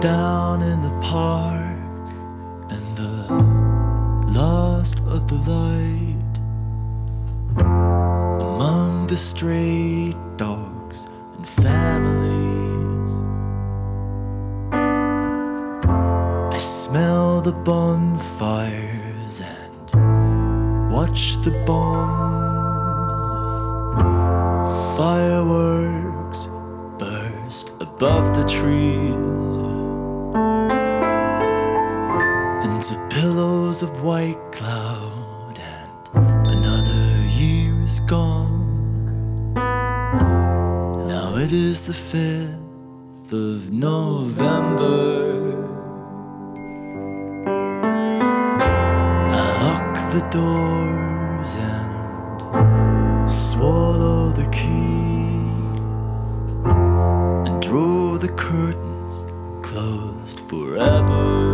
down in the park and the lost of the light among the stray dogs and families. I smell the bonfires and watch the bombs. Fireworks burst above the trees into pillows of white cloud, and another year is gone. Now it is the 5th of November. I lock the doors and swallow the key and draw the curtains closed forever.